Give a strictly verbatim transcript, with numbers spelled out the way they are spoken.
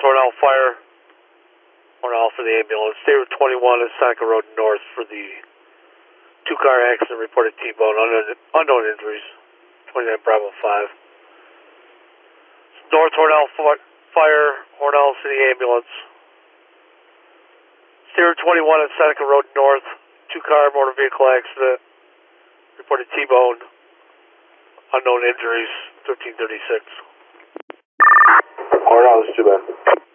Hornell Fire. Hornell for the ambulance. Stay with twenty-one at Seneca Road North for the two-car accident reported T-bone. Unknown, unknown injuries. twenty-nine Bravo five. North Hornell Fire. Hornell City Ambulance. Stay with twenty-one at Seneca Road North. Two-car motor vehicle accident. Reported T-bone. Unknown injuries. thirteen thirty-six. Hornell, this is too bad.